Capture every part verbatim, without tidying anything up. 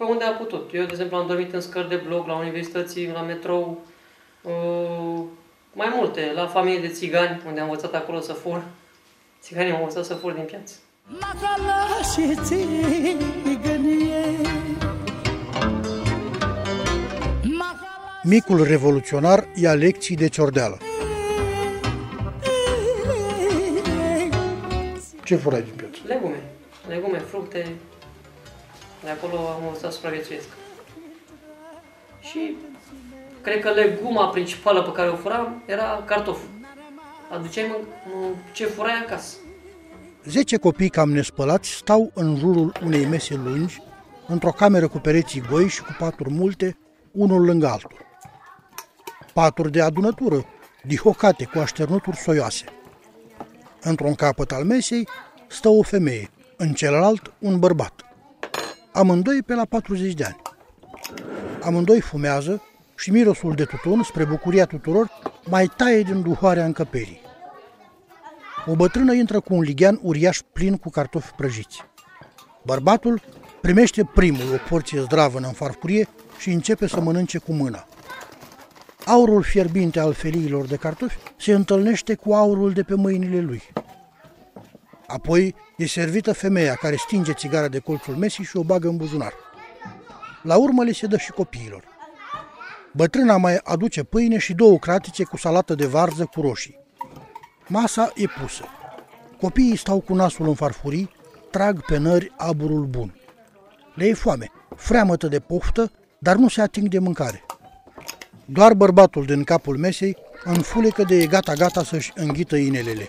Pe unde a putut. Eu, de exemplu, am dormit în scări de bloc, la universității, la metrou, uh, mai multe, la familie de țigani, unde am învățat acolo să fur. Țiganii au învățat să fur din piață. Micul revoluționar ia lecții de ciordeală. Ce furai din piață? Legume. Legume, fructe. De acolo am învățat să supraviețuiesc. Și cred că leguma principală pe care o furam era cartoful. Aduceai ce furai acasă. Zece copii cam nespălați stau în jurul unei mese lungi, într-o cameră cu pereții goi și cu paturi multe, unul lângă altul. Paturi de adunătură, dihocate cu așternuturi soioase. Într-un capăt al mesei stă o femeie, în celălalt un bărbat. Amândoi pe la patruzeci de ani. Amândoi fumează și mirosul de tutun, spre bucuria tuturor, mai taie din duhoarea încăperii. O bătrână intră cu un lighean uriaș plin cu cartofi prăjiți. Bărbatul primește primul o porție zdravănă în farfurie și începe să mănânce cu mâna. Aurul fierbinte al feliilor de cartofi se întâlnește cu aurul de pe mâinile lui. Apoi e servită femeia care stinge țigara de colțul mesii și o bagă în buzunar. La urmă le se dă și copiilor. Bătrâna mai aduce pâine și două cratițe cu salată de varză cu roșii. Masa e pusă. Copiii stau cu nasul în farfurii, trag pe nări aburul bun. Le e foame, freamătă de poftă, dar nu se ating de mâncare. Doar bărbatul din capul mesei înfulecă de e gata-gata să-și înghită inelele.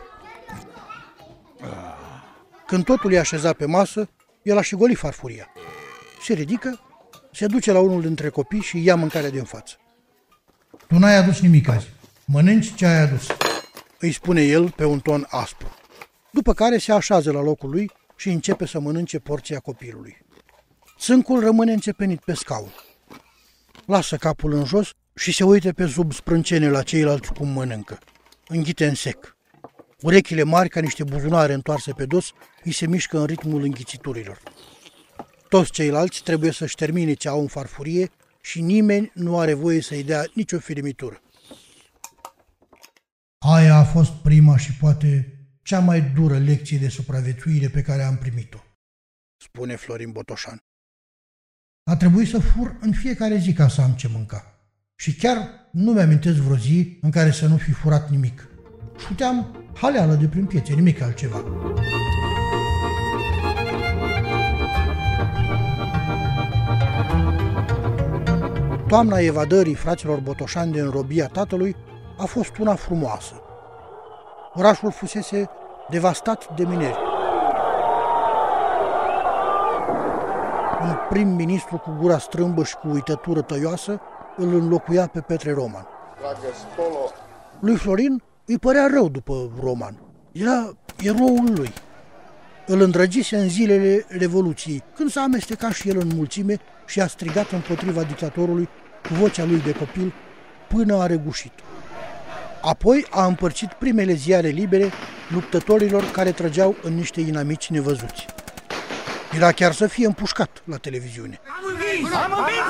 Când totul e așezat pe masă, el a și golit farfuria. Se ridică, se duce la unul dintre copii și ia mâncarea din față. Tu n-ai adus nimic azi. Mănânci ce ai adus, îi spune el pe un ton aspru. După care se așează la locul lui și începe să mănânce porția copilului. Țâncul rămâne înțepenit pe scaun. Lasă capul în jos și se uită pe sub sprâncene la ceilalți cum mănâncă. Înghite în sec. Urechile mari, ca niște buzunare întoarse pe dos, îi se mișcă în ritmul înghițiturilor. Toți ceilalți trebuie să-și termine ce au în farfurie și nimeni nu are voie să-i dea nicio firimitură. Aia a fost prima și poate cea mai dură lecție de supraviețuire pe care am primit-o, spune Florin Botoșan. A trebuit să fur în fiecare zi ca să am ce mânca. Și chiar nu mi-amintesc vreo zi în care să nu fi furat nimic. Șuteam haleală de prin piețe, nimic altceva. Toamna evadării fraților Botoșani din robia tatălui a fost una frumoasă. Orașul fusese devastat de mineri. Un prim-ministru cu gura strâmbă și cu uitătură tăioasă îl înlocuia pe Petre Roman. Lui Florin îi părea rău după Roman. Era eroul lui. Îl îndrăgise în zilele Revoluției, când s-a amestecat și el în mulțime și a strigat împotriva dictatorului cu vocea lui de copil până a regușit. Apoi a împărțit primele ziare libere luptătorilor care trăgeau în niște inamici nevăzuți. Era chiar să fie împușcat la televiziune. Am învins! Am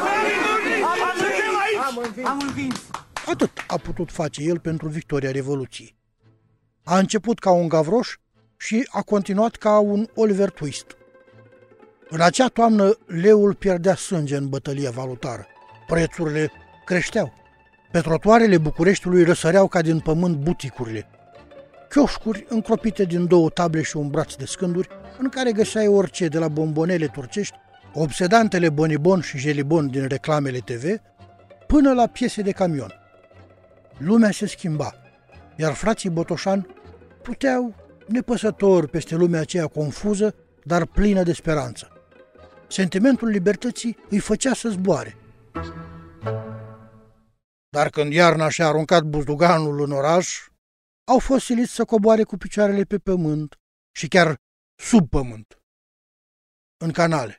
învins! Am învins! Atât a putut face el pentru victoria Revoluției. A început ca un gavroș și a continuat ca un Oliver Twist. În acea toamnă, leul pierdea sânge în bătălia valutară. Prețurile creșteau. Pe trotuarele Bucureștiului răsăreau ca din pământ buticurile. Chioșcuri încropite din două table și un braț de scânduri, în care găseai orice, de la bombonele turcești, obsedantele bonibon și jelibon din reclamele T V, până la piese de camion. Lumea se schimba, iar frații Botoșan pluteau nepăsători peste lumea aceea confuză, dar plină de speranță. Sentimentul libertății îi făcea să zboare. Dar când iarna și-a aruncat buzduganul în oraș, au fost siliți să coboare cu picioarele pe pământ și chiar sub pământ, în canale.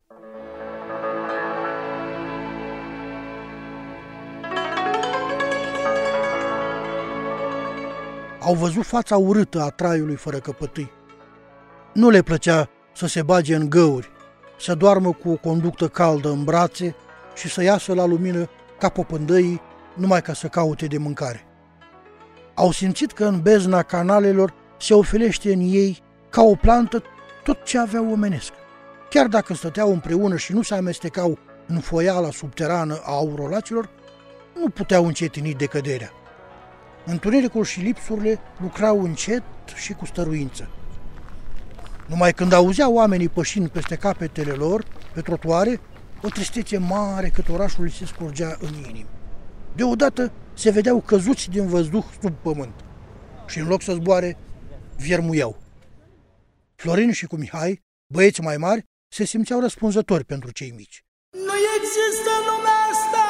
Au văzut fața urâtă a traiului fără căpătâi. Nu le plăcea să se bage în găuri, să doarmă cu o conductă caldă în brațe și să iasă la lumină ca popândăii numai ca să caute de mâncare. Au simțit că în bezna canalelor se ofelește în ei, ca o plantă, tot ce aveau omenesc. Chiar dacă stăteau împreună și nu se amestecau în foiala subterană a aurolaților, nu puteau încetini decăderea. Întunericul și lipsurile lucrau încet și cu stăruință. Numai când auzeau oamenii pășind peste capetele lor, pe trotuare, o tristețe mare cât orașul se scurgea în inimi. Deodată se vedeau căzuți din văzduh sub pământ și în loc să zboare, viermuiau. Florin și cu Mihai, băieți mai mari, se simțeau răspunzători pentru cei mici. Nu există lumea asta,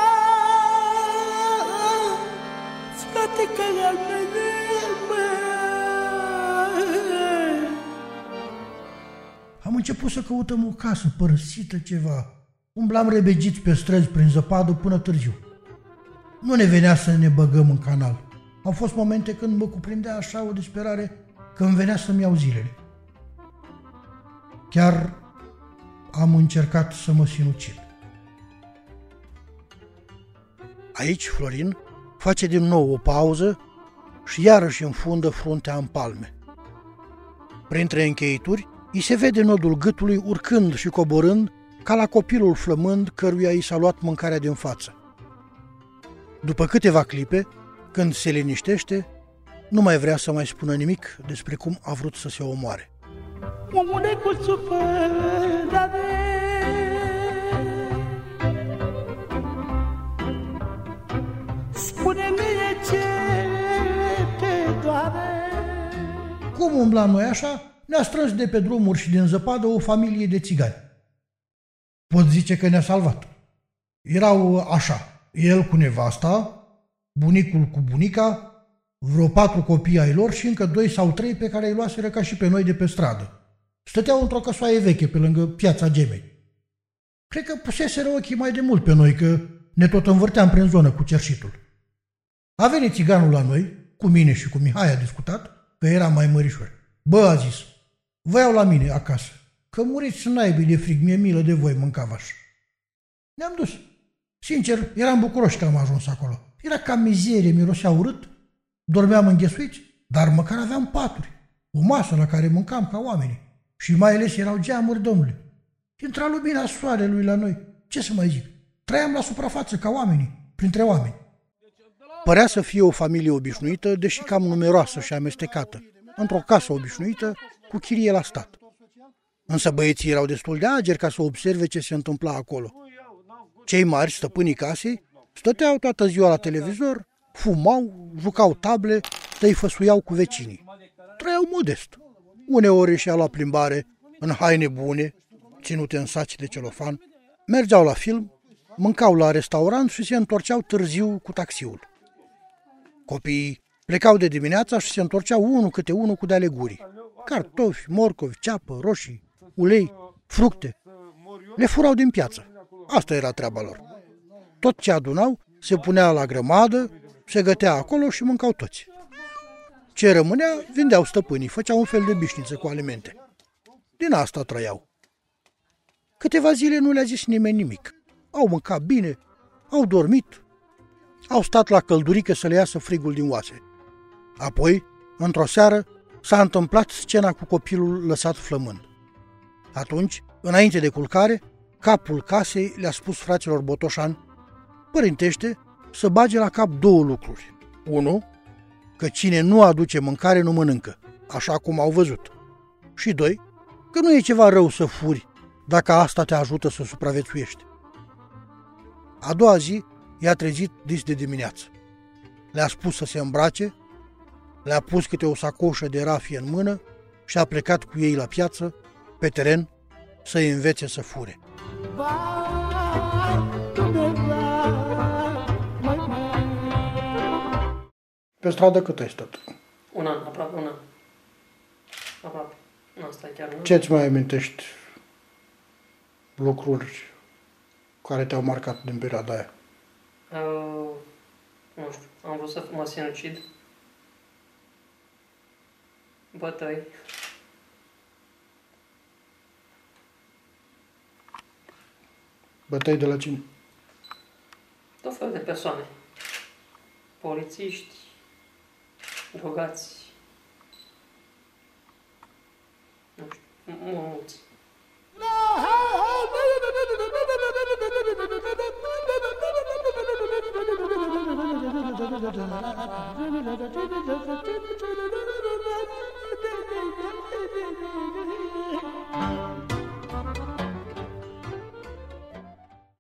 frate, că al Am început să căutăm o casă părăsită ceva. Umblam rebegiți pe străzi prin zăpadă până târziu. Nu ne venea să ne băgăm în canal. Au fost momente când mă cuprindea așa o disperare că îmi venea să-mi iau zilele. Chiar am încercat să mă sinucid. Aici Florin face din nou o pauză și iarăși înfundă fruntea în palme. Printre încheituri, îi se vede nodul gâtului urcând și coborând ca la copilul flămând căruia i s-a luat mâncarea din față. După câteva clipe, când se liniștește, nu mai vrea să mai spună nimic despre cum a vrut să se omoare. Omule cu supărare, spune-mi ce te doare. Cum umblam noi așa, ne-a strâns de pe drumuri și din zăpadă o familie de țigani. Pot zice că ne-a salvat. Erau așa, el cu nevasta, bunicul cu bunica, vreo patru copii ai lor și încă doi sau trei pe care îi luaseră ca și pe noi de pe stradă. Stăteau într-o căsoaie veche pe lângă Piața Gemei. Cred că puseseră ochii mai de mult pe noi, că ne tot învârteam prin zonă cu cerșitul. A venit țiganul la noi, cu mine și cu Mihai a discutat, că eram mai mărișori. Bă, a zis, vă iau la mine acasă, că muriți naibii de frig, mi-e milă de voi, mâncavaș. Ne-am dus. Sincer, eram bucuroși că am ajuns acolo. Era ca mizerie, mirosea urât, dormeam înghesuiți, dar măcar aveam paturi, o masă la care mâncam ca oamenii. Și mai ales erau geamuri, domnule. Intra lumina soarelui la noi. Ce să mai zic? Trăiam la suprafață ca oamenii, printre oameni. Părea să fie o familie obișnuită, deși cam numeroasă și amestecată, într-o casă obișnuită, cu chirie la stat. Însă băieții erau destul de ageri ca să observe ce se întâmpla acolo. Cei mari, stăpânii casei, stăteau toată ziua la televizor, fumau, jucau table, tăifăsuiau cu vecinii. Trăiau modest. Uneori ieșeau la plimbare, în haine bune, ținute în saci de celofan, mergeau la film, mâncau la restaurant și se întorceau târziu cu taxiul. Copiii plecau de dimineața și se întorceau unul câte unul cu de-ale gurii. Cartofi, morcovi, ceapă, roșii, ulei, fructe. Le furau din piață. Asta era treaba lor. Tot ce adunau se punea la grămadă, se gătea acolo și mâncau toți. Ce rămânea, vindeau stăpânii, făceau un fel de bișniță cu alimente. Din asta trăiau. Câteva zile nu le-a zis nimeni nimic. Au mâncat bine, au dormit, au stat la căldurică să le iasă frigul din oase. Apoi, într-o seară, s-a întâmplat scena cu copilul lăsat flămând. Atunci, înainte de culcare, capul casei le-a spus fraților Botoșan, părintește, să bage la cap două lucruri. Unu, că cine nu aduce mâncare nu mănâncă, așa cum au văzut. Și doi, că nu e ceva rău să furi, dacă asta te ajută să supraviețuiești. A doua zi i-a trezit dis de dimineață. Le-a spus să se îmbrace, le-a pus câte o sacoșă de rafie în mână și a plecat cu ei la piață, pe teren, să-i învețe să fure. Pe stradă cât ai stat? Un an, aproape un an. Aproape. Nu, asta chiar nu. Ce-ți mai amintești lucruri care te-au marcat din perioada aia? Uh, nu știu, am vrut să mă sinucid. Bătăi. Bătăi de la cine? Tot felul de persoane. Polițiști, drogați, nu știu, mulți.